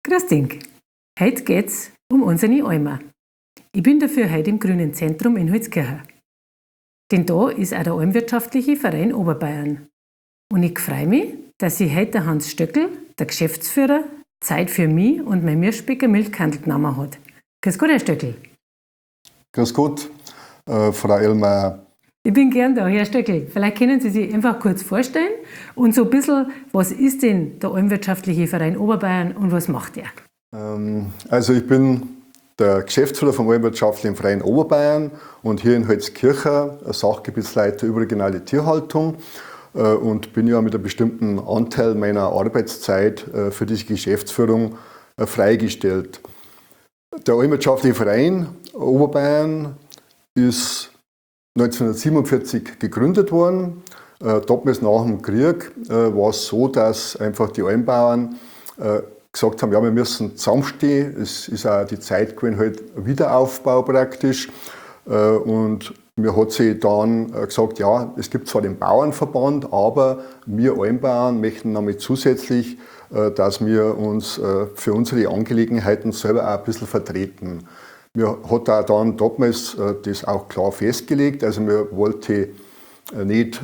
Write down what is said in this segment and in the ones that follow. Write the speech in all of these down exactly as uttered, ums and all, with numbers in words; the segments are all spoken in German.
Grüß dich. Heute geht's um unsere Alma. Ich bin dafür heute im Grünen Zentrum in Holzkirchen. Denn da ist auch der Almwirtschaftliche Verein Oberbayern. Und ich freue mich, dass sich heute der Hans Stöckl, der Geschäftsführer, Zeit für mich und mein Mirschbecker Milchkandel genommen hat. Grüß Gott, Herr Stöckl. Grüß Gott, äh, Frau Ellmeier. Ich bin gern da, Herr Stöckl. Vielleicht können Sie sich einfach kurz vorstellen und so ein bisschen, was ist denn der Almwirtschaftliche Verein Oberbayern und was macht er? Ähm, also ich bin der Geschäftsführer vom Almwirtschaftlichen Verein Oberbayern und hier in Holzkirchen Sachgebietsleiter überregionale Tierhaltung äh, und bin ja mit einem bestimmten Anteil meiner Arbeitszeit äh, für diese Geschäftsführung äh, freigestellt. Der Almwirtschaftliche Verein Oberbayern ist neunzehnhundertsiebenundvierzig gegründet worden. Äh, damals nach dem Krieg äh, war es so, dass einfach die Almbauern äh, gesagt haben, ja, wir müssen zusammenstehen. Es ist auch die Zeit gewesen, halt Wiederaufbau praktisch. Äh, und mir hat sie dann äh, gesagt, ja, es gibt zwar den Bauernverband, aber wir Almbauern möchten damit zusätzlich, äh, dass wir uns äh, für unsere Angelegenheiten selber auch ein bisschen vertreten. Mir hat auch dann damals äh, das auch klar festgelegt, also wir wollten äh, nicht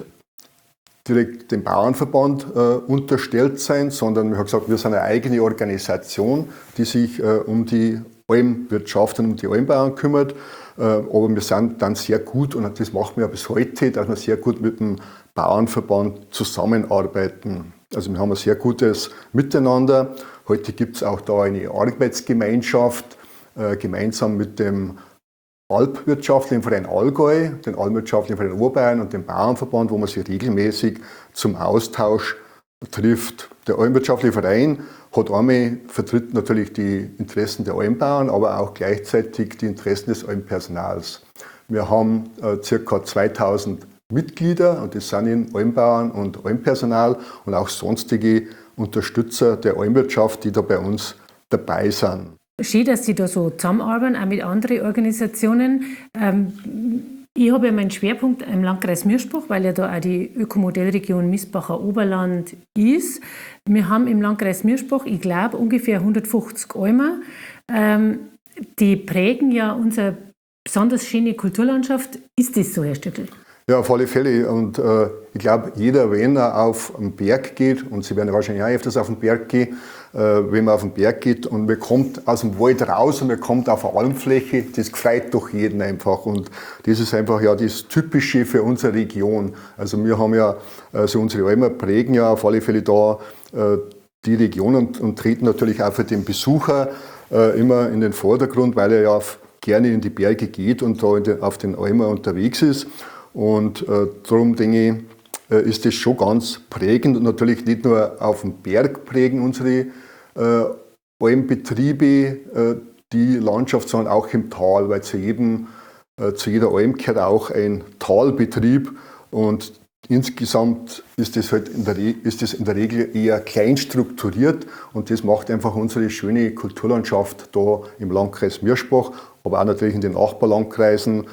direkt dem Bauernverband äh, unterstellt sein, sondern wir haben gesagt, wir sind eine eigene Organisation, die sich äh, um die Almwirtschaft und um die Almbauern kümmert. Äh, aber wir sind dann sehr gut, und das machen wir bis heute, dass wir sehr gut mit dem Bauernverband zusammenarbeiten. Also wir haben ein sehr gutes Miteinander. Heute gibt es auch da eine Arbeitsgemeinschaft, äh, gemeinsam mit dem Alpwirtschaftlichen Verein Allgäu, den Almwirtschaftlichen Verein Oberbayern und dem Bauernverband, wo man sich regelmäßig zum Austausch trifft. Der Almwirtschaftliche Verein hat einmal vertritt natürlich die Interessen der Almbauern, aber auch gleichzeitig die Interessen des Almpersonals. Wir haben äh, ca. zweitausend Mitglieder, und das sind in Almbauern und Almpersonal und auch sonstige Unterstützer der Almwirtschaft, die da bei uns dabei sind. Schön, dass Sie da so zusammenarbeiten, auch mit anderen Organisationen. Ähm, ich habe ja meinen Schwerpunkt im Landkreis Mirschbach, weil ja da auch die Ökomodellregion Miesbacher Oberland ist. Wir haben im Landkreis Mirschbach, ich glaube, ungefähr hundertfünfzig Almer. Ähm, die prägen ja unsere besonders schöne Kulturlandschaft. Ist das so, Herr Stöckl? Ja, auf alle Fälle. Und äh, ich glaube, jeder, wenn er auf den Berg geht, und Sie werden wahrscheinlich auch öfters auf den Berg gehen, äh, wenn man auf den Berg geht und man kommt aus dem Wald raus und man kommt auf eine Almfläche, das gefreut doch jeden einfach. Und das ist einfach ja das Typische für unsere Region. Also wir haben ja, also unsere Almer prägen ja auf alle Fälle da äh, die Region und, und treten natürlich auch für den Besucher äh, immer in den Vordergrund, weil er ja gerne in die Berge geht und da in den, auf den Almer unterwegs ist. Und äh, darum denke ich, äh, ist das schon ganz prägend, und natürlich nicht nur auf dem Berg prägen unsere äh, Almbetriebe äh, die Landschaft, sondern auch im Tal, weil zu, jedem, äh, zu jeder Alm gehört auch ein Talbetrieb, und insgesamt ist das, halt in der Re- ist das in der Regel eher klein strukturiert, und das macht einfach unsere schöne Kulturlandschaft da im Landkreis Mirschbach, aber auch natürlich in den Nachbarlandkreisen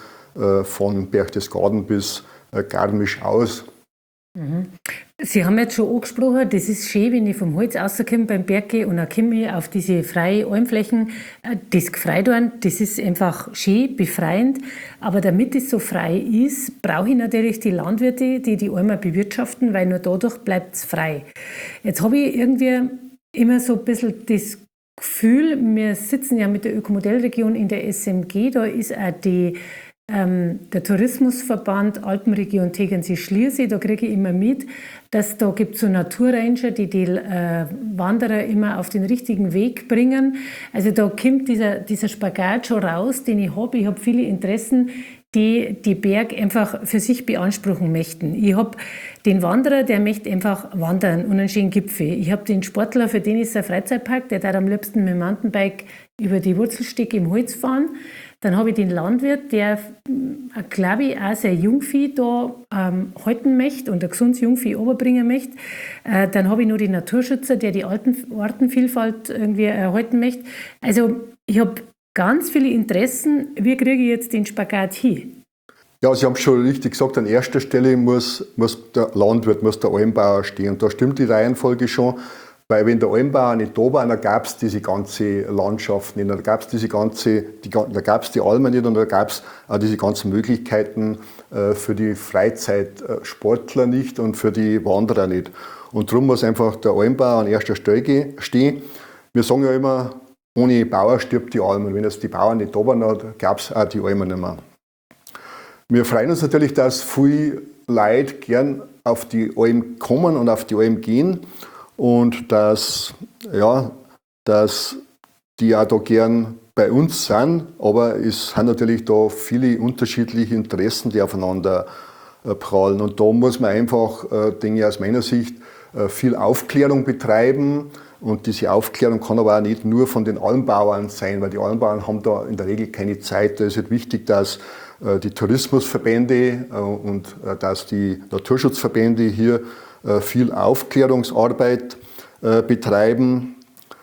von Berchtesgaden bis Garmisch aus. Mhm. Sie haben jetzt schon angesprochen, das ist schön, wenn ich vom Holz rauskomme beim Berg gehe und dann komme ich auf diese freien Almflächen. Das gefreut werden, das ist einfach schön, befreiend. Aber damit es so frei ist, brauche ich natürlich die Landwirte, die die Almer bewirtschaften, weil nur dadurch bleibt es frei. Jetzt habe ich irgendwie immer so ein bisschen das Gefühl, wir sitzen ja mit der Ökomodellregion in der S M G, da ist auch die Ähm, der Tourismusverband Alpenregion Tegernsee-Schliersee, da kriege ich immer mit, dass da gibt es so Naturranger, die die äh, Wanderer immer auf den richtigen Weg bringen. Also da kommt dieser, dieser Spagat schon raus, den ich habe. Ich habe viele Interessen, die die Berg einfach für sich beanspruchen möchten. Ich habe den Wanderer, der möchte einfach wandern und einen schönen Gipfel. Ich habe den Sportler, für den ist ein Freizeitpark, der darf am liebsten mit dem Mountainbike über die Wurzelstecke im Holz fahren. Dann habe ich den Landwirt, der, glaube ich, auch sein Jungvieh da ähm, halten möchte und ein gesundes Jungvieh überbringen möchte. Äh, dann habe ich noch den Naturschützer, der die Arten, Artenvielfalt irgendwie erhalten möchte. Also ich habe ganz viele Interessen. Wie kriege ich jetzt den Spagat hin? Ja, Sie haben es schon richtig gesagt, an erster Stelle muss, muss der Landwirt, muss der Almbauer stehen. Und da stimmt die Reihenfolge schon. Weil wenn der Almbauer nicht da war, dann gab es diese ganze Landschaft nicht, dann gab es diese ganze, die, da gab es die Almen nicht und da gab es auch diese ganzen Möglichkeiten äh, für die Freizeitsportler nicht und für die Wanderer nicht. Und darum muss einfach der Almbauer an erster Stelle stehen. Wir sagen ja immer, ohne Bauer stirbt die Alm. Und wenn jetzt die Bauern nicht da waren, dann gab es auch die Almen nicht mehr. Wir freuen uns natürlich, dass viele Leute gern auf die Alm kommen und auf die Alm gehen und dass, ja, dass die auch da gern bei uns sind. Aber es sind natürlich da viele unterschiedliche Interessen, die aufeinander äh, prallen. Und da muss man einfach, äh, denke ich aus meiner Sicht, äh, viel Aufklärung betreiben. Und diese Aufklärung kann aber auch nicht nur von den Almbauern sein, weil die Almbauern haben da in der Regel keine Zeit. Da ist halt wichtig, dass äh, die Tourismusverbände äh, und äh, dass die Naturschutzverbände hier äh, viel Aufklärungsarbeit äh, betreiben.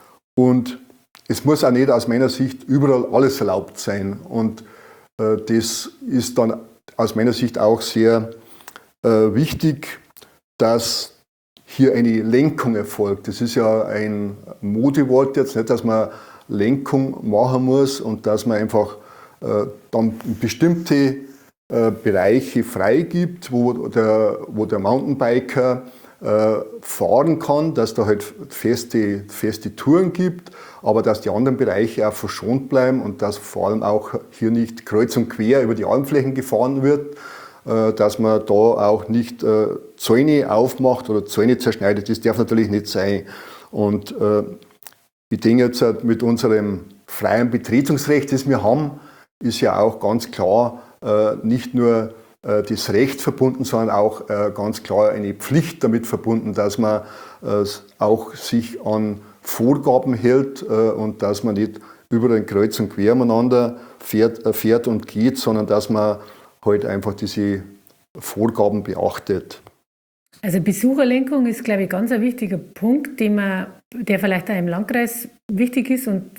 Und es muss auch nicht aus meiner Sicht überall alles erlaubt sein. Und äh, das ist dann aus meiner Sicht auch sehr äh, wichtig, dass hier eine Lenkung erfolgt. Das ist ja ein Modewort jetzt, nicht, dass man Lenkung machen muss und dass man einfach äh, dann bestimmte äh, Bereiche freigibt, wo der, wo der Mountainbiker äh, fahren kann, dass da halt feste, feste Touren gibt, aber dass die anderen Bereiche auch verschont bleiben und dass vor allem auch hier nicht kreuz und quer über die Almflächen gefahren wird, dass man da auch nicht äh, Zäune aufmacht oder Zäune zerschneidet. Das darf natürlich nicht sein. Und äh, ich denke jetzt halt mit unserem freien Betretungsrecht, das wir haben, ist ja auch ganz klar äh, nicht nur äh, das Recht verbunden, sondern auch äh, ganz klar eine Pflicht damit verbunden, dass man äh, auch sich an Vorgaben hält äh, und dass man nicht über den Kreuz und Quer miteinander fährt, äh, fährt und geht, sondern dass man halt einfach diese Vorgaben beachtet. Also Besucherlenkung ist, glaube ich, ganz ein wichtiger Punkt, den man, der vielleicht auch im Landkreis wichtig ist und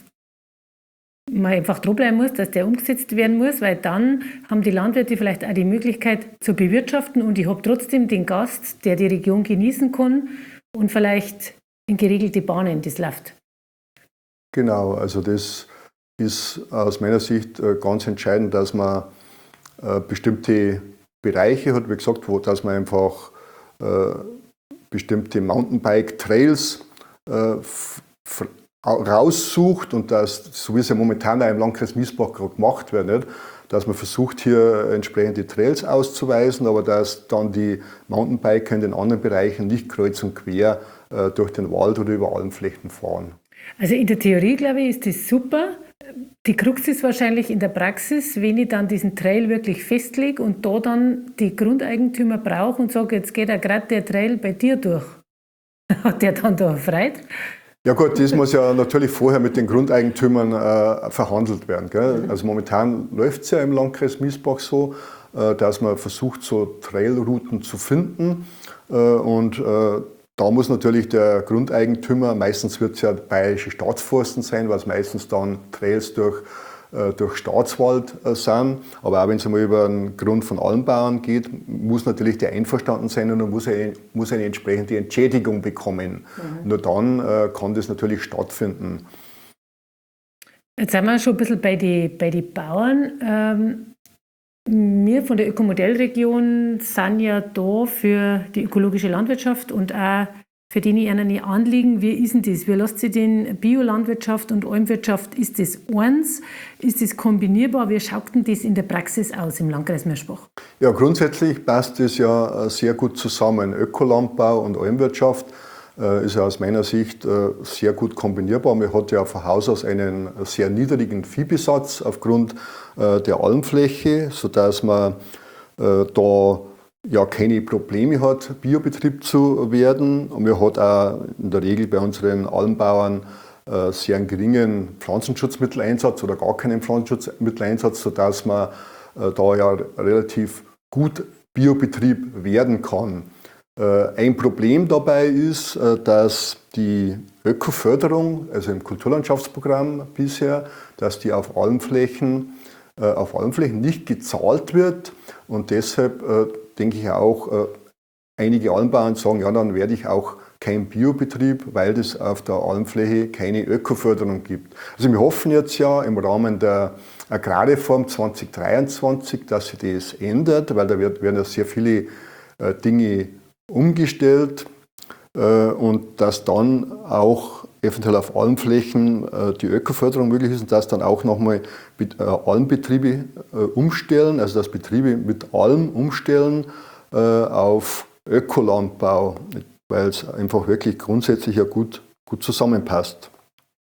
man einfach dranbleiben muss, dass der umgesetzt werden muss, weil dann haben die Landwirte vielleicht auch die Möglichkeit zu bewirtschaften und ich habe trotzdem den Gast, der die Region genießen kann und vielleicht in geregelte Bahnen das läuft. Genau, also das ist aus meiner Sicht ganz entscheidend, dass man äh, bestimmte Bereiche hat, wie gesagt, wo dass man einfach äh, bestimmte Mountainbike-Trails äh, raussucht und dass, so wie es ja momentan auch im Landkreis Miesbach gerade gemacht wird, nicht? Dass man versucht, hier entsprechende Trails auszuweisen, aber dass dann die Mountainbiker in den anderen Bereichen nicht kreuz und quer äh, durch den Wald oder über Almflächen fahren. Also in der Theorie, glaube ich, ist das super. Die Krux ist wahrscheinlich in der Praxis, wenn ich dann diesen Trail wirklich festlege und da dann die Grundeigentümer brauche und sage, jetzt geht ja gerade der Trail bei dir durch. Hat der dann da Freude? Ja gut, das muss ja natürlich vorher mit den Grundeigentümern äh, verhandelt werden. Gell? Also momentan läuft es ja im Landkreis Miesbach so, äh, dass man versucht, so Trailrouten zu finden äh, und äh, da muss natürlich der Grundeigentümer, meistens wird es ja Bayerische Staatsforsten sein, was meistens dann Trails durch, äh, durch Staatswald äh, sind. Aber auch wenn es einmal über den Grund von Almbauern geht, muss natürlich der einverstanden sein und er muss eine, muss eine entsprechende Entschädigung bekommen. Mhm. Nur dann äh, kann das natürlich stattfinden. Jetzt sind wir schon ein bisschen bei den bei die Bauern. Ähm Wir von der Ökomodellregion sind ja da für die ökologische Landwirtschaft und auch für die ihnen Anliegen. Wie ist denn das? Wie lässt sich denn Biolandwirtschaft und Almwirtschaft, ist das eins? Ist das kombinierbar? Wie schaut denn das in der Praxis aus im Landkreis Miesbach? Ja, grundsätzlich passt das ja sehr gut zusammen. Ökolandbau und Almwirtschaft äh, ist ja aus meiner Sicht äh, sehr gut kombinierbar. Man hat ja von Haus aus einen sehr niedrigen Viehbesatz aufgrund äh, der Almfläche, sodass man äh, da ja keine Probleme hat, Biobetrieb zu werden. Und man hat auch in der Regel bei unseren Almbauern äh, sehr einen geringen Pflanzenschutzmitteleinsatz oder gar keinen Pflanzenschutzmitteleinsatz, sodass man äh, da ja relativ gut Biobetrieb werden kann. Ein Problem dabei ist, dass die Ökoförderung, also im Kulturlandschaftsprogramm bisher, dass die auf Almflächen, auf Almflächen nicht gezahlt wird. Und deshalb denke ich auch, einige Almbauern sagen, ja, dann werde ich auch kein Biobetrieb, weil es auf der Almfläche keine Ökoförderung gibt. Also wir hoffen jetzt ja im Rahmen der Agrarreform zwanzig dreiundzwanzig, dass sich das ändert, weil da wird, werden ja sehr viele äh, Dinge umgestellt äh, und dass dann auch eventuell auf Almflächen äh, die Ökoförderung möglich ist und dass dann auch nochmal äh, Almbetriebe äh, umstellen, also dass Betriebe mit Alm umstellen äh, auf Ökolandbau, weil es einfach wirklich grundsätzlich ja gut, gut zusammenpasst.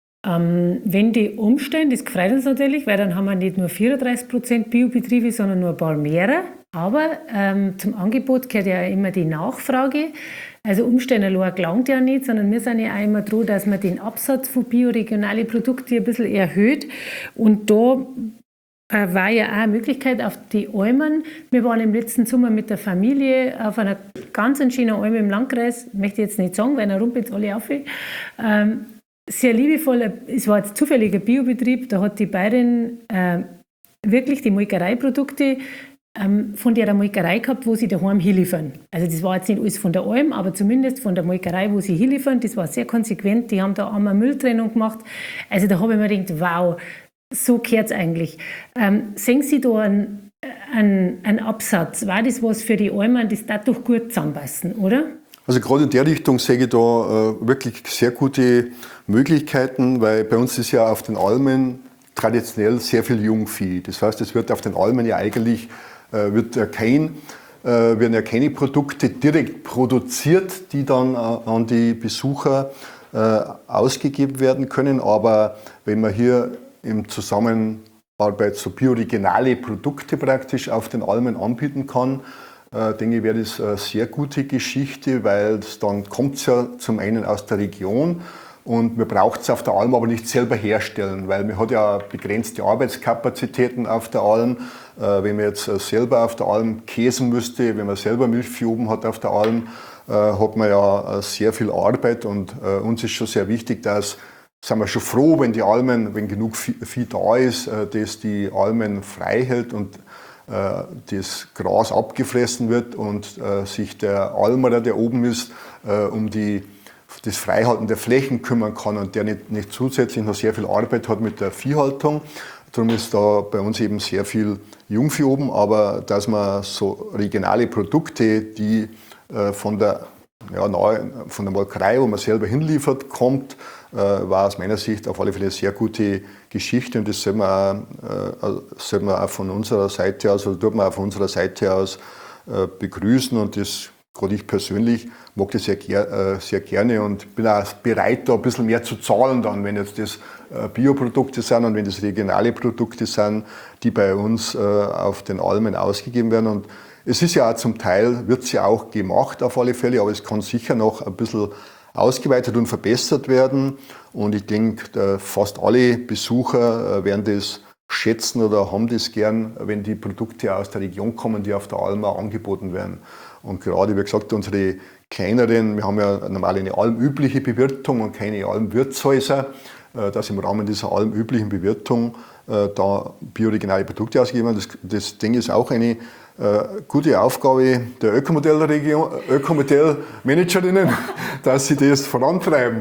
Ähm, wenn die umstellen, das freut uns natürlich, weil dann haben wir nicht nur vierunddreißig Prozent Biobetriebe, sondern nur ein paar mehr. Aber ähm, zum Angebot gehört ja immer die Nachfrage. Also umstellen allein gelangt ja nicht, sondern wir sind ja auch immer dran, dass man den Absatz von bioregionalen Produkten ein bisschen erhöht. Und da äh, war ja auch eine Möglichkeit auf die Almen. Wir waren im letzten Sommer mit der Familie auf einer ganz schönen Alm im Landkreis, möchte ich jetzt nicht sagen, weil dann rumpelt es alle auf. Ähm, sehr liebevoll, es war jetzt zufällig ein Biobetrieb, da hat die Bayerin äh, wirklich die Molkereiprodukte ähm, von der Molkerei gehabt, wo sie daheim hinliefern. Also das war jetzt nicht alles von der Alm, aber zumindest von der Molkerei, wo sie hinliefern, das war sehr konsequent, die haben da einmal Mülltrennung gemacht. Also da habe ich mir gedacht, wow, so gehört es eigentlich. Ähm, sehen Sie da einen, einen, einen Absatz? War das was für die Almen, das darf doch gut zusammenpassen, oder? Also gerade in der Richtung sehe ich da äh, wirklich sehr gute Möglichkeiten, weil bei uns ist ja auf den Almen traditionell sehr viel Jungvieh. Das heißt, es wird auf den Almen ja eigentlich äh, wird ja kein, äh, werden ja keine Produkte direkt produziert, die dann äh, an die Besucher äh, ausgegeben werden können. Aber wenn man hier im Zusammenarbeit so bioregionale Produkte praktisch auf den Almen anbieten kann, äh, denke ich, wäre das eine sehr gute Geschichte, weil es dann kommt es ja zum einen aus der Region und man braucht es auf der Alm aber nicht selber herstellen, weil man hat ja begrenzte Arbeitskapazitäten auf der Alm. Äh, wenn man jetzt selber auf der Alm käsen müsste, wenn man selber Milchvieh oben hat auf der Alm, äh, hat man ja sehr viel Arbeit und äh, uns ist schon sehr wichtig, dass sind wir schon froh, wenn die Almen, wenn genug Vieh da ist, dass die Almen frei hält und äh, das Gras abgefressen wird und äh, sich der Almerer, der oben ist, äh, um die, das Freihalten der Flächen kümmern kann und der nicht, nicht zusätzlich noch sehr viel Arbeit hat mit der Viehhaltung. Darum ist da bei uns eben sehr viel Jungvieh oben, aber dass man so regionale Produkte, die äh, von der Ja, nahe, von der Molkerei, wo man selber hinliefert, kommt, äh, war aus meiner Sicht auf alle Fälle eine sehr gute Geschichte und das soll man auch, äh, soll man auch von unserer Seite aus, oder tut man auch von unserer Seite aus äh, begrüßen und das, gerade ich persönlich, mag das sehr, äh, sehr gerne und bin auch bereit, da ein bisschen mehr zu zahlen dann, wenn jetzt das äh, Bioprodukte sind und wenn das regionale Produkte sind, die bei uns äh, auf den Almen ausgegeben werden. Und es ist ja auch zum Teil, wird es ja auch gemacht auf alle Fälle, aber es kann sicher noch ein bisschen ausgeweitet und verbessert werden. Und ich denke, fast alle Besucher werden das schätzen oder haben das gern, wenn die Produkte aus der Region kommen, die auf der Alm auch angeboten werden. Und gerade, wie gesagt, unsere kleineren, wir haben ja normal eine almübliche Bewirtung und keine Almwirtshäuser, dass im Rahmen dieser almüblichen Bewirtung da bioregionale Produkte ausgegeben werden. Das, das denke ich ist auch eine Äh, gute Aufgabe der Ökomodellregion, Ökomodellmanagerinnen, dass sie das vorantreiben.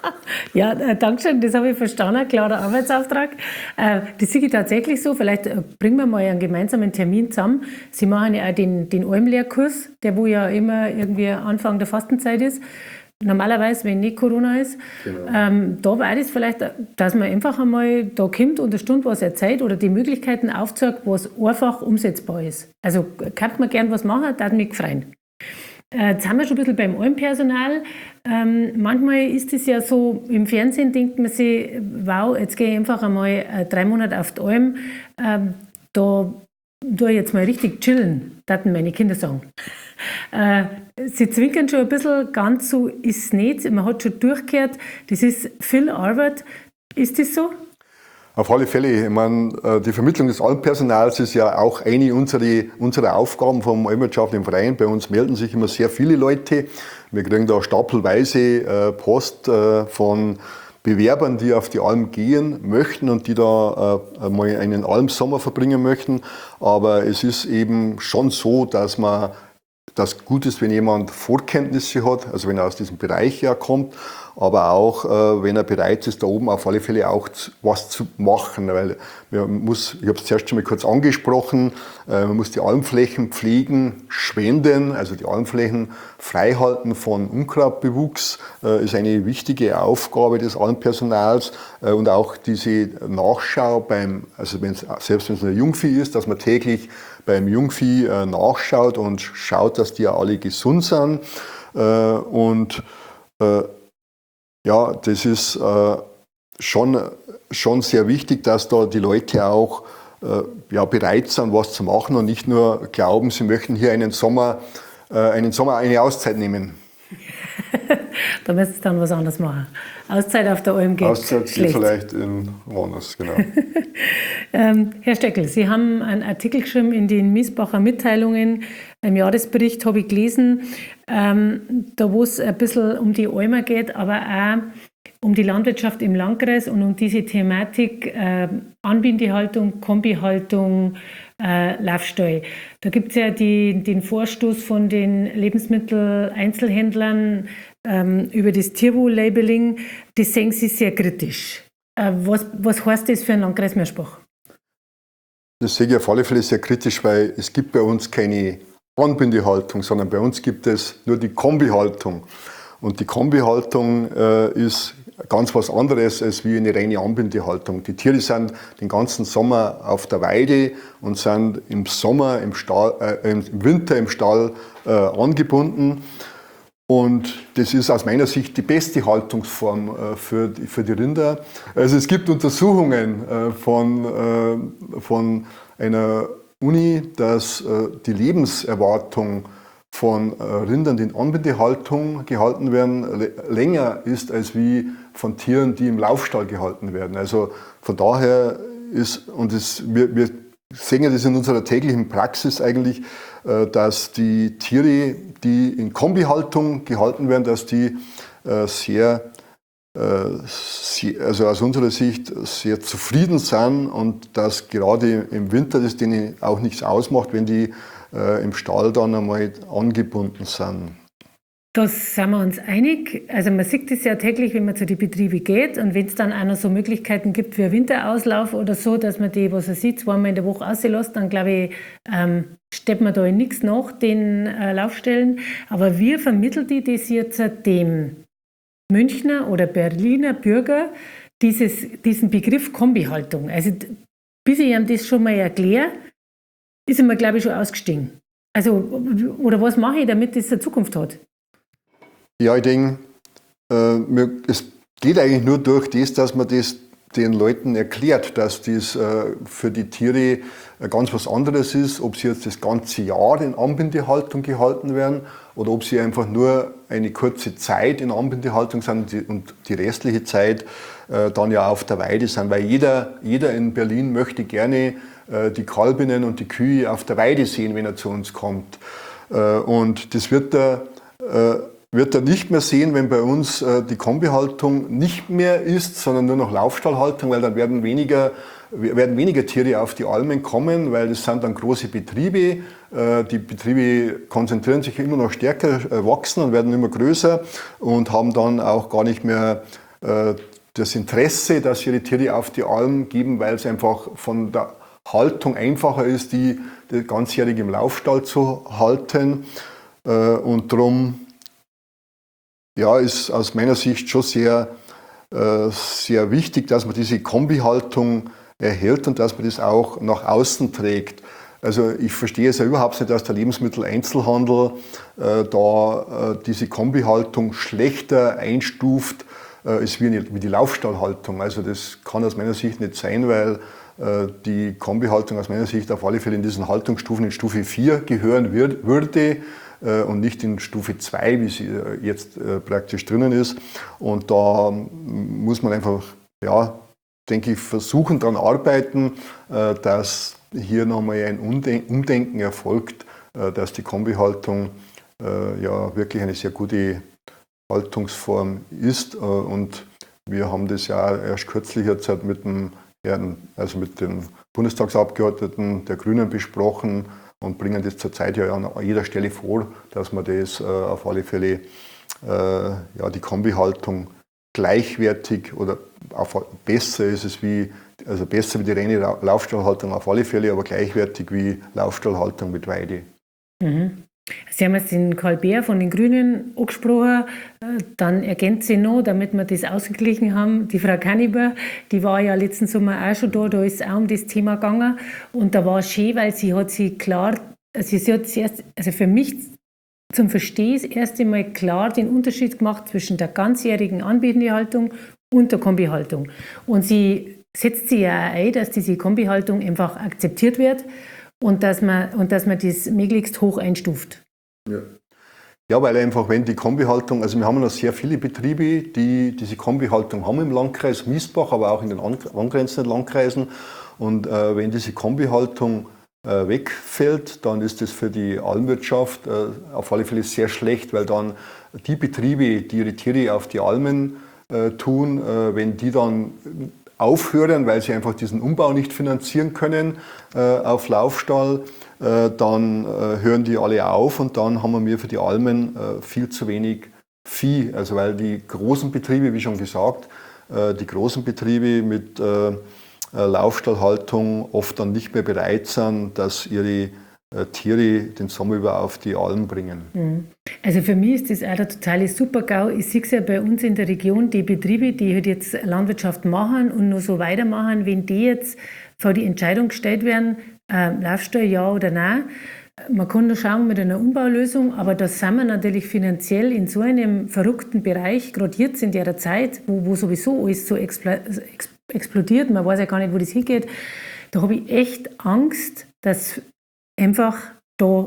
Ja, äh, danke schön, das habe ich verstanden, klarer Arbeitsauftrag. Äh, das sehe ich tatsächlich so, vielleicht äh, bringen wir mal einen gemeinsamen Termin zusammen. Sie machen ja auch den, den Almlehrkurs, der wo ja immer irgendwie Anfang der Fastenzeit ist. Normalerweise, wenn nicht Corona ist, genau. ähm, da war das vielleicht, dass man einfach einmal da kommt und eine Stunde was erzählt oder die Möglichkeiten aufzeigt, was einfach umsetzbar ist. Also kann man gern was machen, das mich freuen. Äh, jetzt haben wir schon ein bisschen beim Almpersonal. Ähm, manchmal ist es ja so, im Fernsehen denkt man sich, wow, jetzt gehe ich einfach einmal äh, drei Monate auf die Alm, ähm, da tue ich jetzt mal richtig chillen, würden meine Kinder sagen. Äh, sie zwinkern schon ein bisschen, ganz so ist es nicht. Man hat schon durchgehört, das ist viel Arbeit. Ist das so? Auf alle Fälle. Ich meine, die Vermittlung des Almpersonals ist ja auch eine unserer, unserer Aufgaben vom Almwirtschaftlichen Verein. Bei uns melden sich immer sehr viele Leute. Wir kriegen da stapelweise Post von Bewerbern, die auf die Alm gehen möchten und die da äh, mal einen Almsommer verbringen möchten. Aber es ist eben schon so, dass man das gut ist, wenn jemand Vorkenntnisse hat, also wenn er aus diesem Bereich ja kommt, aber auch, äh, wenn er bereit ist, da oben auf alle Fälle auch zu, was zu machen. Weil man muss, ich habe es zuerst schon mal kurz angesprochen, äh, man muss die Almflächen pflegen, schwenden, also die Almflächen freihalten von Unkrautbewuchs, äh, ist eine wichtige Aufgabe des Almpersonals. Äh, und auch diese Nachschau beim, also wenn's, selbst wenn es ein Jungvieh ist, dass man täglich beim Jungvieh äh, nachschaut und schaut, dass die ja alle gesund sind. Äh, und äh, ja, das ist äh, schon, schon sehr wichtig, dass da die Leute auch äh, ja, bereit sind, was zu machen und nicht nur glauben, sie möchten hier einen Sommer, äh, einen Sommer eine Auszeit nehmen. Da müsst ihr dann was anderes machen. Auszeit auf der Alm geht Auszeit geht schlecht. vielleicht in woanders, genau. ähm, Herr Steckel, Sie haben einen Artikel geschrieben in den Miesbacher Mitteilungen, im Jahresbericht habe ich gelesen, ähm, da wo es ein bisschen um die Almer geht, aber auch um die Landwirtschaft im Landkreis und um diese Thematik äh, Anbindehaltung, Kombihaltung, äh, Laufstall. Da gibt es ja die, den Vorstoß von den Lebensmitteleinzelhändlern ähm, über das Tierwohl-Labeling. Das sehen Sie sehr kritisch. Äh, was, was heißt das für einen Landkreis Mörschbach? Das sehe ich auf alle Fälle sehr kritisch, weil es gibt bei uns keine Anbindehaltung, sondern bei uns gibt es nur die Kombihaltung. Und die Kombihaltung äh, ist ganz was anderes als wie eine reine Anbindehaltung. Die Tiere sind den ganzen Sommer auf der Weide und sind im Sommer, im, Stall, äh, im Winter im Stall äh, angebunden. Und das ist aus meiner Sicht die beste Haltungsform äh, für, die, für die Rinder. Also es gibt Untersuchungen äh, von, äh, von einer Uni, dass äh, die Lebenserwartung von äh, Rindern, die in Anbindehaltung gehalten werden, l- länger ist als wie von Tieren, die im Laufstall gehalten werden. Also von daher ist, und das, wir, wir sehen ja das in unserer täglichen Praxis eigentlich, äh, dass die Tiere, die in Kombihaltung gehalten werden, dass die äh, sehr, äh, sehr, also aus unserer Sicht sehr zufrieden sind und dass gerade im Winter das denen auch nichts ausmacht, wenn die äh, im Stall dann einmal angebunden sind. Da sind wir uns einig. Also man sieht das ja täglich, wenn man zu den Betrieben geht und wenn es dann auch noch so Möglichkeiten gibt wie ein Winterauslauf oder so, dass man die, was er sieht, zweimal in der Woche rauslässt, dann glaube ich, ähm, steht man da in nichts nach, den äh, Laufstellen. Aber wie vermittelt die das jetzt dem Münchner oder Berliner Bürger, dieses, diesen Begriff Kombihaltung? Also bis ich ihm das schon mal erkläre, ist er mir, glaube ich, schon ausgestiegen. Also, oder was mache ich, damit das eine Zukunft hat? Ja, ich denke, äh, es geht eigentlich nur durch das, dass man das den Leuten erklärt, dass das äh, für die Tiere äh, ganz was anderes ist, ob sie jetzt das ganze Jahr in Anbindehaltung gehalten werden oder ob sie einfach nur eine kurze Zeit in Anbindehaltung sind die, und die restliche Zeit äh, dann ja auf der Weide sind, weil jeder, jeder in Berlin möchte gerne äh, die Kalbinnen und die Kühe auf der Weide sehen, wenn er zu uns kommt. Äh, und das wird er äh, wird er nicht mehr sehen, wenn bei uns äh, die Kombihaltung nicht mehr ist, sondern nur noch Laufstallhaltung, weil dann werden weniger, werden weniger Tiere auf die Almen kommen, weil das sind dann große Betriebe. Äh, die Betriebe konzentrieren sich immer noch stärker, äh, wachsen und werden immer größer und haben dann auch gar nicht mehr äh, das Interesse, dass sie ihre Tiere auf die Alm geben, weil es einfach von der Haltung einfacher ist, die, die ganzjährig im Laufstall zu halten. Äh, und darum ja, ist aus meiner Sicht schon sehr, äh, sehr wichtig, dass man diese Kombihaltung erhält und dass man das auch nach außen trägt. Also ich verstehe es ja überhaupt nicht, dass der Lebensmitteleinzelhandel äh, da äh, diese Kombihaltung schlechter einstuft äh, als wie, eine, wie die Laufstallhaltung. Also das kann aus meiner Sicht nicht sein, weil äh, die Kombihaltung aus meiner Sicht auf alle Fälle in diesen Haltungsstufen in Stufe vier gehören wird, würde. Und nicht in Stufe zwei, wie sie jetzt praktisch drinnen ist. Und da muss man einfach, ja, denke ich, versuchen, daran arbeiten, dass hier nochmal ein Umdenken erfolgt, dass die Kombihaltung ja wirklich eine sehr gute Haltungsform ist. Und wir haben das ja erst kürzlich jetzt mit dem Herrn, also mit den Bundestagsabgeordneten der Grünen besprochen. und bringen das zurzeit ja an jeder Stelle vor, dass man das äh, auf alle Fälle, äh, ja, die Kombihaltung gleichwertig oder auf, besser ist es wie, also besser wie die reine Laufstallhaltung auf alle Fälle, aber gleichwertig wie Laufstallhaltung mit Weide. Mhm. Sie haben jetzt den Karl Beer von den Grünen angesprochen. Dann ergänzt sie noch, damit wir das ausgeglichen haben, die Frau Kanniber, die war ja letzten Sommer auch schon da, da ist es auch um das Thema gegangen. Und da war es schön, weil sie hat sie klar, also sie hat zuerst, also für mich zum Verstehen das erste Mal klar den Unterschied gemacht zwischen der ganzjährigen Anbindehaltung und der Kombihaltung. Und sie setzt sich ja auch ein, dass diese Kombihaltung einfach akzeptiert wird. Und dass, man, und dass man das möglichst hoch einstuft. Ja. Ja, weil einfach, wenn die Kombihaltung, also wir haben noch sehr viele Betriebe, die diese Kombihaltung haben im Landkreis Miesbach, aber auch in den angrenzenden Landkreisen. Und äh, wenn diese Kombihaltung äh, wegfällt, dann ist das für die Almwirtschaft äh, auf alle Fälle sehr schlecht, weil dann die Betriebe, die ihre Tiere auf die Almen äh, tun, äh, wenn die dann aufhören, weil sie einfach diesen Umbau nicht finanzieren können äh, auf Laufstall, äh, dann äh, hören die alle auf und dann haben wir für die Almen äh, viel zu wenig Vieh. Also weil die großen Betriebe, wie schon gesagt, äh, die großen Betriebe mit äh, Laufstallhaltung oft dann nicht mehr bereit sind, dass ihre äh, Tiere den Sommer über auf die Alm bringen. Also für mich ist das auch der totale Super-GAU. Ich sehe es ja bei uns in der Region, die Betriebe, die halt jetzt Landwirtschaft machen und nur so weitermachen, wenn die jetzt vor die Entscheidung gestellt werden, äh, Laufstall ja oder nein. Man kann nur schauen mit einer Umbaulösung, aber da sind wir natürlich finanziell in so einem verrückten Bereich, gerade jetzt in der Zeit, wo, wo sowieso alles so expl- ex- explodiert, man weiß ja gar nicht, wo das hingeht. Da habe ich echt Angst, dass einfach da,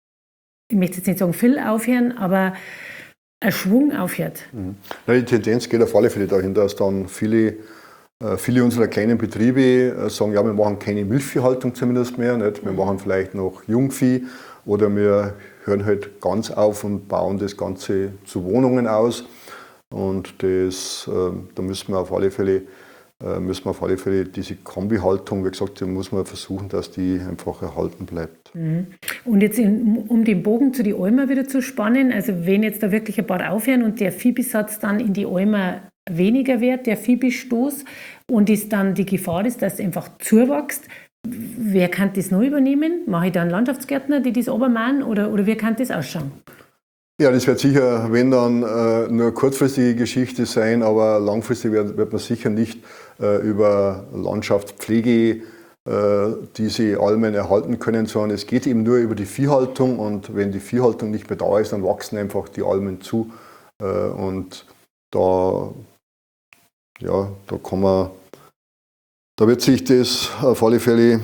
ich möchte jetzt nicht sagen viel aufhören, aber ein Schwung aufhört. Mhm. Die Tendenz geht auf alle Fälle dahin, dass dann viele, äh, viele unserer kleinen Betriebe äh, sagen, ja, wir machen keine Milchviehhaltung zumindest mehr, nicht? Wir machen vielleicht noch Jungvieh oder wir hören halt ganz auf und bauen das Ganze zu Wohnungen aus. Und das, äh, da müssen wir auf alle Fälle müssen wir auf alle Fälle diese Kombihaltung, wie gesagt, da muss man versuchen, dass die einfach erhalten bleibt. Und jetzt, in, um den Bogen zu den Almen wieder zu spannen, also wenn jetzt da wirklich ein paar aufhören und der Viehbesatz dann in die Almen weniger wird, der Viehbestoß, und es dann die Gefahr ist, dass es einfach zuwächst, wer kann das noch übernehmen? Mache ich dann Landschaftsgärtner, die das runtermachen, oder, oder wie kann das ausschauen? Ja, das wird sicher, wenn dann, äh, nur eine kurzfristige Geschichte sein, aber langfristig wird, wird man sicher nicht äh, über Landschaftspflege äh, diese Almen erhalten können, sondern es geht eben nur über die Viehhaltung, und wenn die Viehhaltung nicht mehr da ist, dann wachsen einfach die Almen zu, äh, und da, ja, da kann man, da wird sich das auf alle Fälle,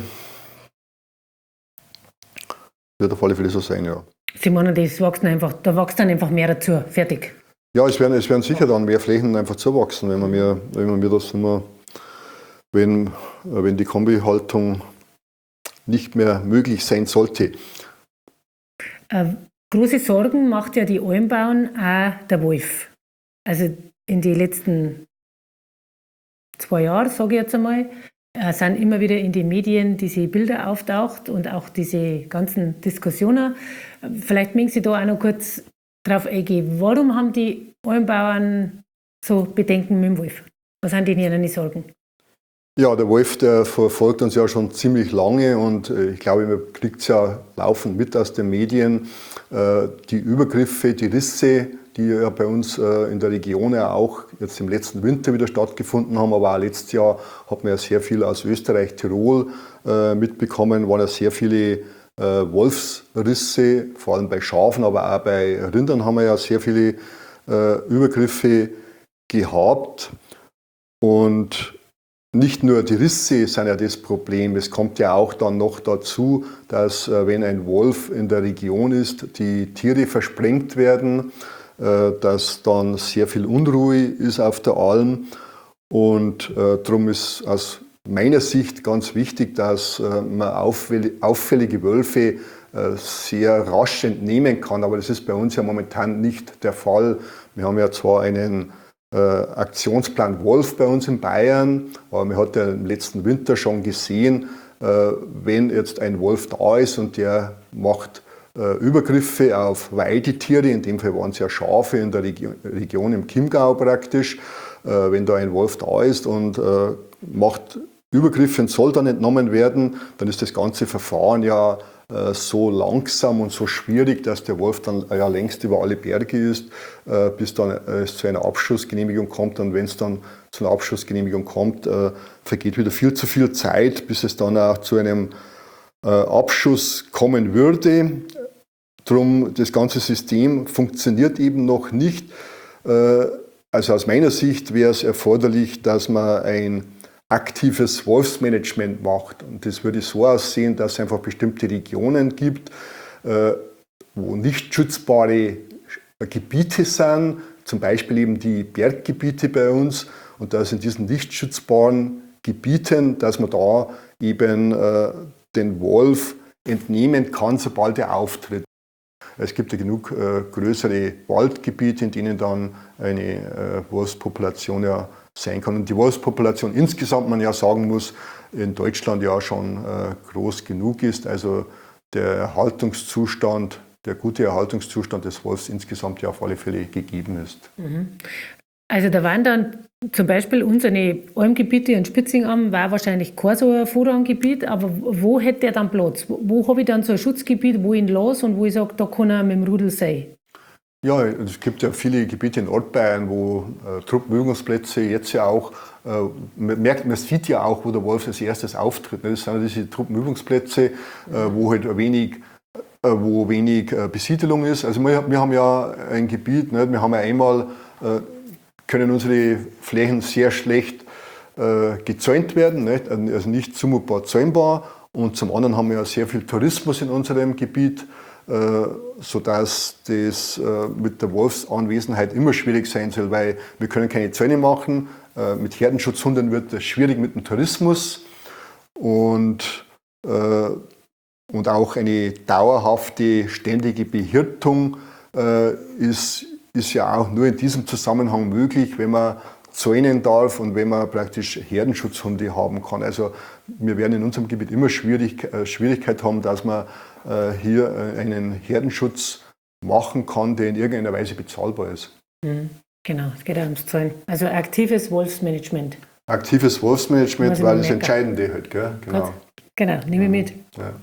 wird auf alle Fälle so sein, ja. Sie meinen, das wächst einfach, da wächst dann einfach mehr dazu. Fertig. Ja, es werden, es werden sicher dann mehr Flächen einfach zuwachsen, wenn man mir, wenn man mir das immer, wenn, wenn die Kombihaltung nicht mehr möglich sein sollte. Äh, große Sorgen macht ja die Almbauern auch der Wolf. Also in den letzten zwei Jahren, sage ich jetzt einmal, äh, sind immer wieder in den Medien diese Bilder auftaucht und auch diese ganzen Diskussionen. Vielleicht mögen Sie da auch noch kurz drauf eingehen. Warum haben die Almbauern so Bedenken mit dem Wolf? Was sind denn ihre Sorgen? Ja, der Wolf, der verfolgt uns ja schon ziemlich lange, und ich glaube, man kriegt es ja laufend mit aus den Medien. Die Übergriffe, die Risse, die ja bei uns in der Region ja auch jetzt im letzten Winter wieder stattgefunden haben, aber auch letztes Jahr hat man ja sehr viel aus Österreich, Tirol mitbekommen, waren ja sehr viele Wolfsrisse, vor allem bei Schafen, aber auch bei Rindern haben wir ja sehr viele Übergriffe gehabt. Und nicht nur die Risse sind ja das Problem, es kommt ja auch dann noch dazu, dass wenn ein Wolf in der Region ist, die Tiere versprengt werden, dass dann sehr viel Unruhe ist auf der Alm, und äh, darum ist aus meiner Sicht ganz wichtig, dass äh, man auffällige, auffällige Wölfe äh, sehr rasch entnehmen kann, aber das ist bei uns ja momentan nicht der Fall. Wir haben ja zwar einen äh, Aktionsplan Wolf bei uns in Bayern, aber man hat ja im letzten Winter schon gesehen, wenn jetzt ein Wolf da ist und der macht Übergriffe auf Weidetiere, in dem Fall waren es ja Schafe in der Region, Region im Chiemgau praktisch, wenn da ein Wolf da ist und macht Übergriffe und soll dann entnommen werden, dann ist das ganze Verfahren ja so langsam und so schwierig, dass der Wolf dann ja längst über alle Berge ist, bis dann es zu einer Abschussgenehmigung kommt. Und wenn es dann zu einer Abschussgenehmigung kommt, vergeht wieder viel zu viel Zeit, bis es dann auch zu einem Abschuss kommen würde. Drum, das ganze System funktioniert eben noch nicht. Also aus meiner Sicht wäre es erforderlich, dass man ein aktives Wolfsmanagement macht. Und das würde so aussehen, dass es einfach bestimmte Regionen gibt, wo nicht schützbare Gebiete sind, zum Beispiel eben die Berggebiete bei uns. Und dass in diesen nicht schützbaren Gebieten, dass man da eben den Wolf entnehmen kann, sobald er auftritt. Es gibt ja genug äh, größere Waldgebiete, in denen dann eine äh, Wolfspopulation ja sein kann. Und die Wolfspopulation insgesamt, man ja sagen muss, in Deutschland ja schon äh, groß genug ist. Also der Erhaltungszustand, der gute Erhaltungszustand des Wolfs insgesamt ja auf alle Fälle gegeben ist. Mhm. Also da waren dann zum Beispiel unsere Almgebiete in Spitzingam war wahrscheinlich kein so ein Vorranggebiet, aber wo hätte der dann Platz? Wo, wo habe ich dann so ein Schutzgebiet, wo ich ihn lasse und wo ich sage, da kann er mit dem Rudel sein? Ja, es gibt ja viele Gebiete in Nordbayern, wo äh, Truppenübungsplätze jetzt ja auch, äh, man merkt, man sieht ja auch, wo der Wolf als erstes auftritt. Ne? Das sind ja diese Truppenübungsplätze, äh, wo halt wenig äh, wo wenig äh, Besiedelung ist. Also wir, wir haben ja ein Gebiet, ne? Wir haben ja einmal äh, können unsere Flächen sehr schlecht äh, gezäunt werden, nicht? Also nicht zumutbar zäunbar. Und zum anderen haben wir ja sehr viel Tourismus in unserem Gebiet, äh, sodass das äh, mit der Wolfsanwesenheit immer schwierig sein soll, weil wir können keine Zäune machen. Äh, mit Herdenschutzhunden wird es schwierig mit dem Tourismus. Und, äh, und auch eine dauerhafte, ständige Behirtung äh, ist ist ja auch nur in diesem Zusammenhang möglich, wenn man zäunen darf und wenn man praktisch Herdenschutzhunde haben kann. Also wir werden in unserem Gebiet immer schwierig, äh, Schwierigkeit haben, dass man äh, hier äh, einen Herdenschutz machen kann, der in irgendeiner Weise bezahlbar ist. Mhm. Genau, es geht ja ums Zäunen. Also aktives Wolfsmanagement. Aktives Wolfsmanagement war das Entscheidende halt, gell? Genau. Gut. Genau, nehme ich mit. Ja.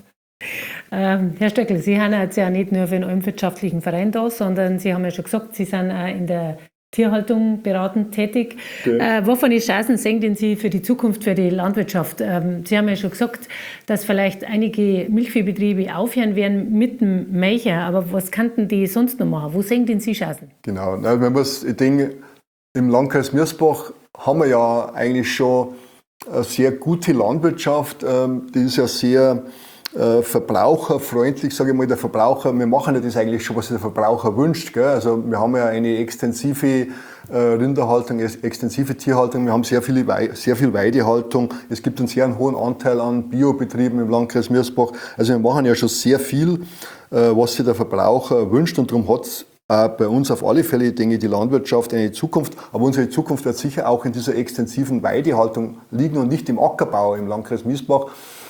Ähm, Herr Stöckl, Sie sind jetzt ja nicht nur für den almwirtschaftlichen Verein da, sondern Sie haben ja schon gesagt, Sie sind auch in der Tierhaltung beratend tätig. Ja. Äh, wovon Chancen sehen denn Sie für die Zukunft, für die Landwirtschaft? Ähm, Sie haben ja schon gesagt, dass vielleicht einige Milchviehbetriebe aufhören werden mit dem Melcher, aber was könnten die sonst noch machen? Wo sehen denn Sie Chancen? Genau, also wenn man ich denke, im Landkreis Mirsbach haben wir ja eigentlich schon eine sehr gute Landwirtschaft, ähm, die ist ja sehr Äh, verbraucherfreundlich, sage ich mal, der Verbraucher, wir machen ja das eigentlich schon, was der Verbraucher wünscht. Gell? Also wir haben ja eine extensive äh, Rinderhaltung, extensive Tierhaltung, wir haben sehr, viele Wei- sehr viel Weidehaltung, es gibt einen sehr hohen Anteil an Biobetrieben im Landkreis Mirsbach. Also wir machen ja schon sehr viel, äh, was sich der Verbraucher wünscht und darum hat es äh, bei uns auf alle Fälle, denke ich, die Landwirtschaft eine Zukunft, aber unsere Zukunft wird sicher auch in dieser extensiven Weidehaltung liegen und nicht im Ackerbau im Landkreis Mirsbach.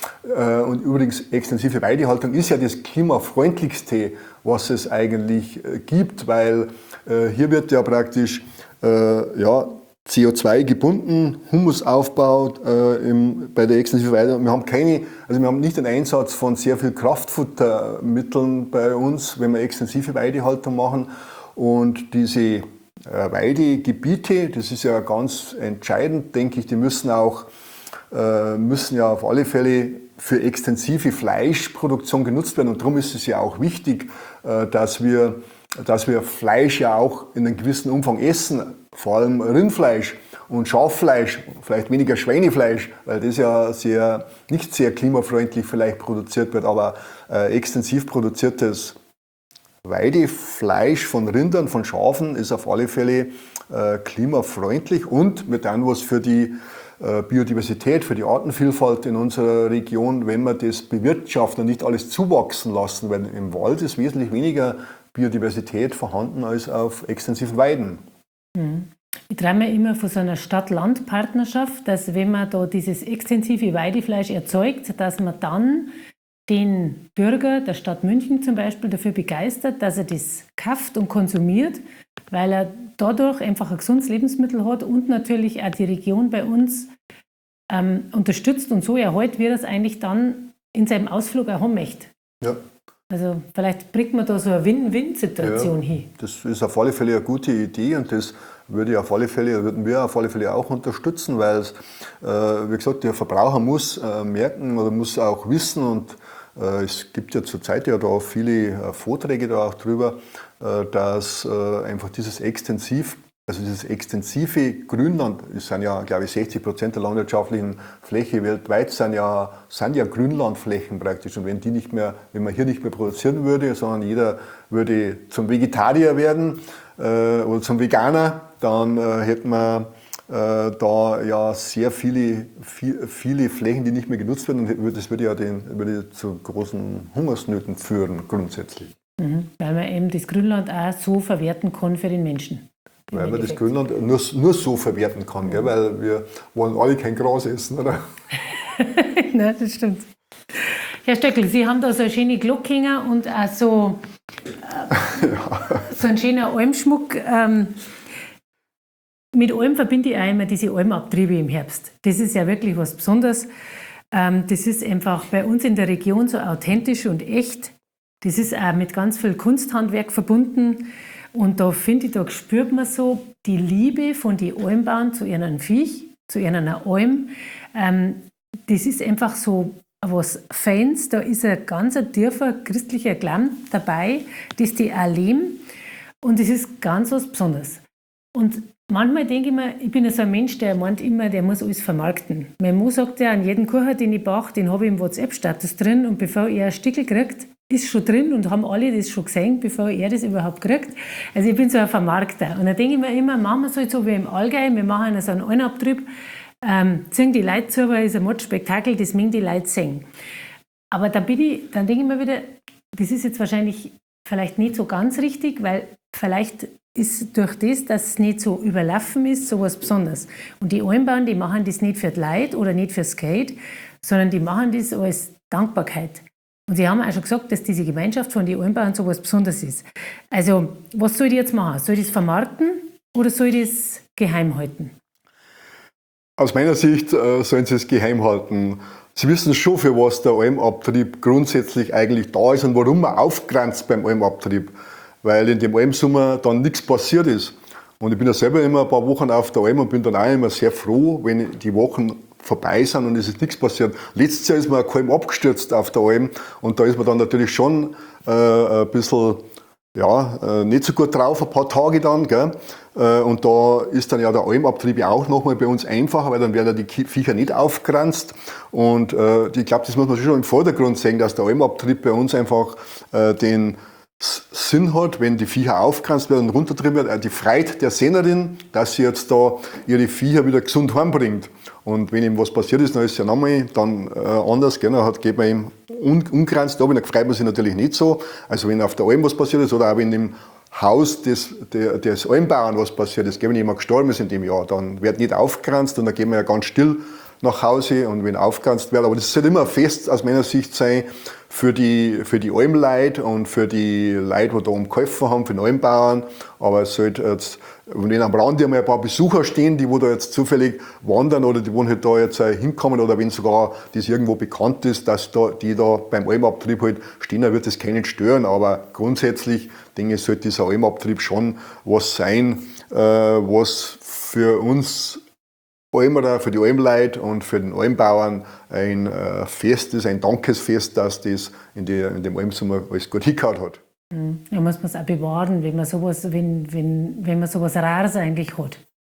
Und übrigens, extensive Weidehaltung ist ja das klimafreundlichste, was es eigentlich gibt, weil äh, hier wird ja praktisch äh, ja, C O zwei gebunden, Humus aufbaut äh, im, bei der extensiven Weidehaltung. Wir haben keine, also wir haben nicht den Einsatz von sehr viel Kraftfuttermitteln bei uns, wenn wir extensive Weidehaltung machen. Und diese äh, Weidegebiete, das ist ja ganz entscheidend, denke ich, die müssen auch äh, müssen ja auf alle Fälle für extensive Fleischproduktion genutzt werden. Und darum ist es ja auch wichtig, dass wir, dass wir Fleisch ja auch in einem gewissen Umfang essen, vor allem Rindfleisch und Schaffleisch, vielleicht weniger Schweinefleisch, weil das ja sehr, nicht sehr klimafreundlich vielleicht produziert wird, aber äh, extensiv produziertes Weidefleisch von Rindern, von Schafen ist auf alle Fälle äh, klimafreundlich und wird dann was für die Biodiversität, für die Artenvielfalt in unserer Region, wenn wir das bewirtschaften und nicht alles zuwachsen lassen, weil im Wald ist wesentlich weniger Biodiversität vorhanden als auf extensiven Weiden. Ich träume immer von so einer Stadt-Land-Partnerschaft, dass wenn man da dieses extensive Weidefleisch erzeugt, dass man dann den Bürger der Stadt München zum Beispiel dafür begeistert, dass er das kauft und konsumiert, weil er dadurch einfach ein gesundes Lebensmittel hat und natürlich auch die Region bei uns ähm, unterstützt und so erhält, wie er es eigentlich dann in seinem Ausflug auch haben möchte. Ja. Also vielleicht bringt man da so eine Win-Win-Situation Ja, hin. das ist auf alle Fälle eine gute Idee und das würde ich auf alle Fälle, würden wir auf alle Fälle auch unterstützen, weil es, äh, wie gesagt, der Verbraucher muss äh, merken oder muss auch wissen und äh, es gibt ja zurzeit ja da viele äh, Vorträge da auch drüber, äh, dass äh, einfach dieses extensiv Also dieses extensive Grünland, das sind ja, glaube ich, sechzig Prozent der landwirtschaftlichen Fläche weltweit sind ja, sind ja Grünlandflächen praktisch. Und wenn die nicht mehr, wenn man hier nicht mehr produzieren würde, sondern jeder würde zum Vegetarier werden äh, oder zum Veganer, dann äh, hätten wir äh, da ja sehr viele, viel, viele Flächen, die nicht mehr genutzt werden. Und das würde ja den, würde zu großen Hungersnöten führen, grundsätzlich. Mhm. Weil man eben das Grünland auch so verwerten kann für den Menschen. Weil man das Grünland nur, nur so verwerten kann, gell? Weil wir wollen alle kein Gras essen, oder? Nein, das stimmt. Herr Stöckl, Sie haben da so eine schöne Glocke und auch so, äh, ja. so einen schönen Almschmuck. Ähm, mit Alm verbinde ich auch immer diese Almabtriebe im Herbst. Das ist ja wirklich was Besonderes. Ähm, das ist einfach bei uns in der Region so authentisch und echt. Das ist auch mit ganz viel Kunsthandwerk verbunden. Und da finde ich, da spürt man so die Liebe von den Almbauern zu ihren Viech, zu ihren Alm. Ähm, das ist einfach so was Feins. Da ist ein ganz tiefer christlicher Glauben dabei, das die auch leben. Und das ist ganz was Besonderes. Und manchmal denke ich mir, ich bin so ein Mensch, der meint immer, der muss alles vermarkten. Mein Mann sagt ja, an jeden Kuchen, den ich backe, den habe ich im WhatsApp-Status drin. Und bevor er ein Stickel kriegt, ist schon drin und haben alle das schon gesehen, bevor er das überhaupt kriegt. Also ich bin so ein Vermarkter. Und dann denke ich mir immer, machen wir es halt so wie im Allgäu, wir machen so einen Almabtrieb, ähm, ziehen die Leute zu, weil es ein Mordspektakel, das mögen die Leute sehen. Aber dann, bin ich, dann denke ich mir wieder, das ist jetzt wahrscheinlich vielleicht nicht so ganz richtig, weil vielleicht ist durch das, dass es nicht so überlaufen ist, so was Besonderes. Und die Almbauern, die machen das nicht für die Leute oder nicht fürs Geld, sondern die machen das als Dankbarkeit. Und Sie haben auch schon gesagt, dass diese Gemeinschaft von den Almbauern so was Besonderes ist. Also, was soll ich jetzt machen? Soll ich das vermarkten oder soll ich das geheim halten? Aus meiner Sicht äh, sollen Sie es geheim halten. Sie wissen schon, für was der Almabtrieb grundsätzlich eigentlich da ist und warum man aufgrenzt beim Almabtrieb. Weil in dem Almsommer dann nichts passiert ist. Und ich bin ja selber immer ein paar Wochen auf der Alm und bin dann auch immer sehr froh, wenn die Wochen vorbei sind und es ist nichts passiert. Letztes Jahr ist mir ein Kalm abgestürzt auf der Alm und da ist man dann natürlich schon äh, ein bisschen ja, äh, nicht so gut drauf, ein paar Tage dann. Gell? Äh, und da ist dann ja der Almabtrieb ja auch nochmal bei uns einfacher, weil dann werden ja die Viecher nicht aufgeranzt. Und äh, ich glaube, das muss man schon im Vordergrund sehen, dass der Almabtrieb bei uns einfach äh, den Sinn hat, wenn die Viecher aufgrenzt werden und runtertrieben werden, die Freude der Sennerin, dass sie jetzt da ihre Viecher wieder gesund heimbringt. Und wenn ihm was passiert ist, dann ist es ja nochmal dann äh, anders, gell? Dann hat, geht man ihm un, ungrenzt ab, dann freut man sich natürlich nicht so. Also wenn auf der Alm was passiert ist oder auch wenn im Haus des, der, des Almbauern was passiert ist, wenn jemand gestorben ist in dem Jahr, dann wird nicht aufgrenzt und dann gehen wir ja ganz still nach Hause und wenn aufgrenzt wird. Aber das soll immer ein Fest aus meiner Sicht sein für die, für die Almleute und für die Leute, die da umgeholfen haben, für den Almbauern. Aber es sollte jetzt, wenn am Rand einmal ein paar Besucher stehen, die wo da jetzt zufällig wandern oder die wo halt da jetzt hinkommen oder wenn sogar das irgendwo bekannt ist, dass da, die da beim Almabtrieb halt stehen, dann wird das keinen stören. Aber grundsätzlich denke ich, sollte dieser Almabtrieb schon was sein, äh, was für uns Almerer, für die Almleute und für den Almbauern ein äh, Fest ist, ein Dankesfest, dass das in, die, in dem Almsommer alles gut hingehauen hat. Ja, muss man es auch bewahren, wenn man sowas, wenn, wenn, wenn man sowas Rares eigentlich hat.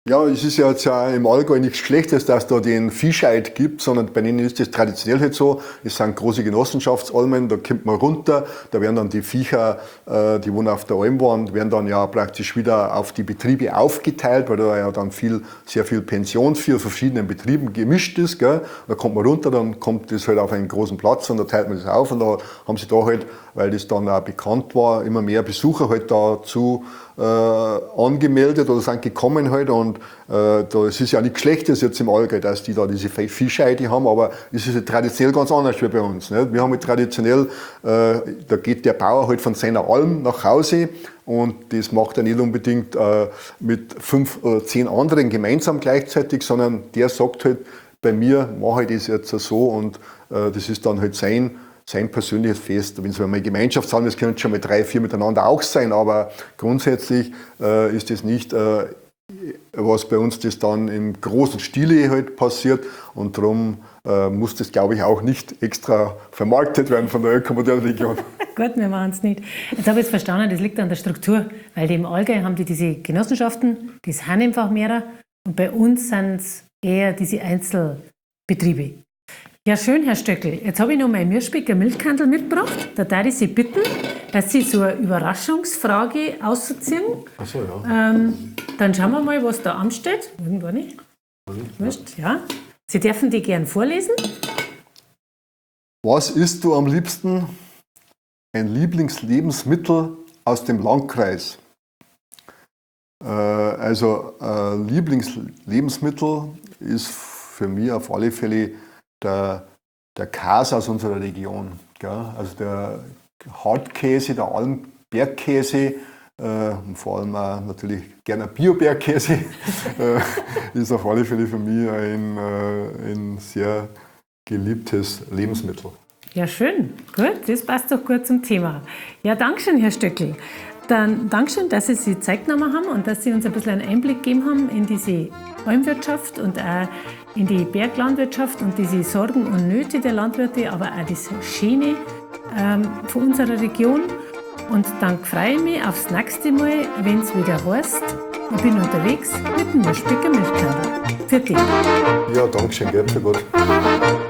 Ja, es ist ja jetzt ja im Allgäu nichts Schlechtes, dass da den Viehscheid gibt, sondern bei denen ist das traditionell halt so. Es sind große Genossenschaftsalmen, da kommt man runter, da werden dann die Viecher, äh, die wohnen auf der Alm waren, werden dann ja praktisch wieder auf die Betriebe aufgeteilt, weil da ja dann viel, sehr viel Pension für verschiedenen Betrieben gemischt ist. Gell. Da kommt man runter, dann kommt das halt auf einen großen Platz und da teilt man das auf und da haben sie da halt, weil das dann auch bekannt war, immer mehr Besucher halt dazu äh, angemeldet oder sind gekommen halt und äh, da, es ist ja nichts Schlechtes jetzt im Allgäu, dass die da diese Viehscheide haben, aber es ist ja traditionell ganz anders wie bei uns. Nicht? Wir haben halt traditionell, äh, da geht der Bauer halt von seiner Alm nach Hause und das macht er nicht unbedingt äh, mit fünf oder zehn anderen gemeinsam gleichzeitig, sondern der sagt halt, bei mir mache ich das jetzt so und äh, das ist dann halt sein sein persönliches Fest. Wenn es mal Gemeinschaftsalm ist, können es schon mal drei, vier miteinander auch sein, aber grundsätzlich äh, ist das nicht, äh, was bei uns das dann im großen Stile halt passiert und darum äh, muss das, glaube ich, auch nicht extra vermarktet werden von der ökomodernen Region. Gut, wir machen es nicht. Jetzt habe ich jetzt verstanden, das liegt an der Struktur, weil die im Allgäu haben die diese Genossenschaften, die sind einfach mehrere und bei uns sind es eher diese Einzelbetriebe. Ja, schön, Herr Stöckl. Jetzt habe ich noch mein Mürschbecker Milchkandel mitgebracht. Da darf ich Sie bitten, dass Sie so eine Überraschungsfrage ausziehen. Ach so, ja. Ähm, dann schauen wir mal, was da ansteht. Irgendwo nicht. Wurscht, ja. Sie dürfen die gern vorlesen. Was isst du am liebsten? Ein Lieblingslebensmittel aus dem Landkreis. Äh, also äh, Lieblingslebensmittel ist für mich auf alle Fälle Der, der Käse aus unserer Region, gell? Also der Hartkäse, der Almbergkäse, äh, und vor allem auch natürlich gerne Bio-Bergkäse, äh, ist auf alle Fälle für mich ein, äh, ein sehr geliebtes Lebensmittel. Ja, schön. Gut, das passt doch gut zum Thema. Ja, Dankeschön, Herr Stöckl. Dann Dankeschön, dass Sie sich Zeit genommen haben und dass Sie uns ein bisschen einen Einblick gegeben haben in diese Almwirtschaft und auch in die Berglandwirtschaft und diese Sorgen und Nöte der Landwirte, aber auch das Schöne ähm, von unserer Region. Und dann freue ich mich aufs nächste Mal, wenn es wieder heißt, ich bin unterwegs mit dem Mürschbecker Milchkandel. Für dich. Ja, danke schön, gell, für Gott.